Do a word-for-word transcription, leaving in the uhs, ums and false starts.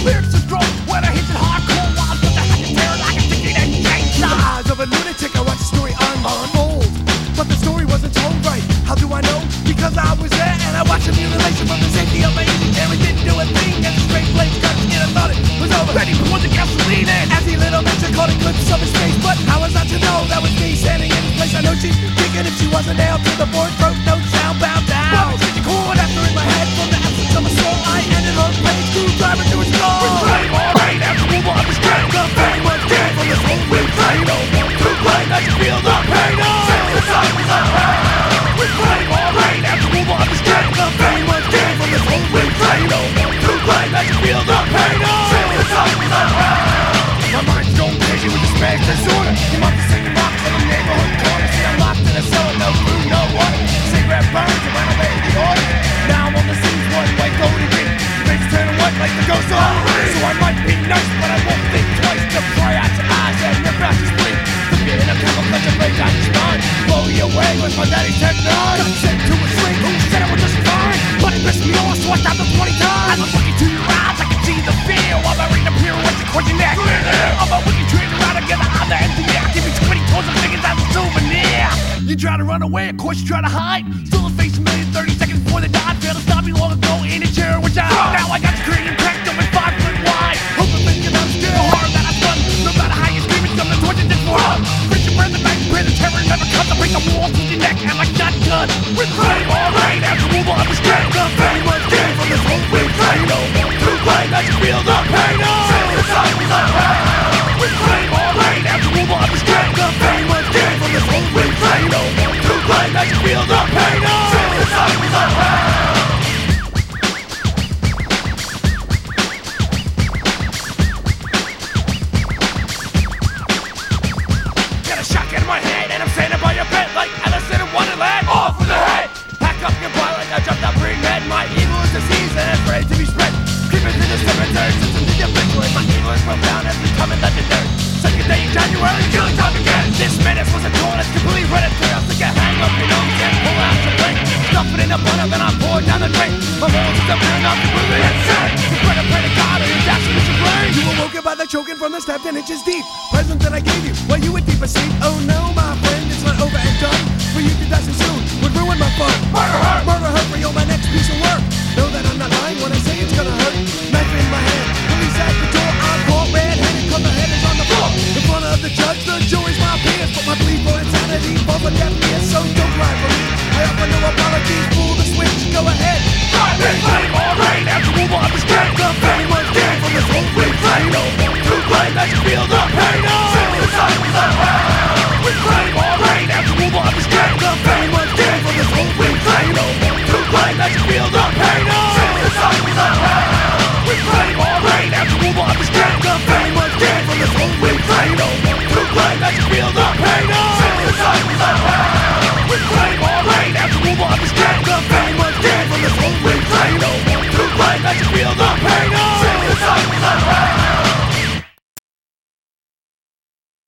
lyrics are strong when I hit it hardcore. Wild with the hack and terror like a ticking and chain. In the eyes of a lunatic, I watched the story unfold, but the story wasn't told right. How do I know? Because I was there and I watched the mutilation from the safety of my easy chair. It didn't do a thing, and the straight blade cut skin. I thought it was over. Ready for the gasoline in. As he little mention caught a glimpse of his face, but how was I to know that was me standing in his place? I know she's kicking if she wasn't nailed to the board, throat, no sound, bow down. Well, it's the chord After in my head from the absence of a soul, I ended her blade, screwdriver to his skull. with flame alright after move on the strength. The pain was dead from this whole With flame no more to blame. Let's feel the pain on. With flame alright after move on the strength. The pain was dead from this whole With flame no more to blame. Let's feel the pain on. My mind's going crazy with this man's disorder. You must have seen the box in the neighborhood corner. See, I'm locked in a cellar, no food, no water. Cigarette burns around a baby order. Now I'm on the scenes, one white golden green. Face turning white like the ghost of Halloween. So I might be nice, but I won't think twice to pry out your eyes and rip out your spleen. To be in a chemical such a rage on your spine. Blow you away with my daddy's tech nine. Got sent to a shrink who said it was just fine, but it pissed me off, so I stopped him twenty times. As I look into your eyes, I can see the fear while I read the pirouettes across your neck. I'm a wicked trainer out together on the empty air. Give me twenty toes of fingers as a souvenir. You try to run away, of course you try to hide. Still a face a million thirty seconds before they died. Failed to stop me long ago in a chair which I now I got the cranium cracked open five foot wide. Hoping that you don't scare the harm that I've done. No matter how you scream, it's something towards this world. Christian burn the night, pray the terror never comes. I break the walls with your neck and my shotgun. With flame alright after move on the strength. The pain was dead from this whole With flame no more to blame. Let's feel the pain on. With flame alright after move on the strength. The pain was dead from this whole With flame no more to blame. Let's feel the pain on. Got a shotgun in my hand and I'm standing by your bed like Alice in Wonderland. Off with the head. Pack up your body like I dropped that green head. My evil is disease and it's ready to be spread. Creeping through the cemetery, systems in your obituary. My evil is profound as becoming legendary. Second day in January, killing time again. This menace was a tool that's completely hereditary. I'll stick a hang up your nose and pull out your brain. Stuff it in a bottle, then I pour it down the drain. My morals are burning up, completely insane. You better pray to God or your dash with your brain. You were woken by the choking from the stab ten inches deep. Present that I gave you while you were deep asleep. Oh no, my friend, it's not over and done. For you to die so soon would ruin my fun. Murder her! Murder her for you're my next piece of work. Know that I'm not lying when I say it's gonna hurt. Knife in my hand, police at the door. I'm caught red-handed 'cause my head is on the floor. In front of the judge, the jury's my peers, but my plea for insanity, both are deaf ears. So don't cry for me. I offer no apologies. Pull the switch, go ahead. With flame alright after move on the strength. The pain was dead from this whole With flame no more to blame. Let's feel the pain on. With flame alright after move on the strength. The pain was dead from this whole With flame no more to blame. Let's feel the pain on. With flame alright.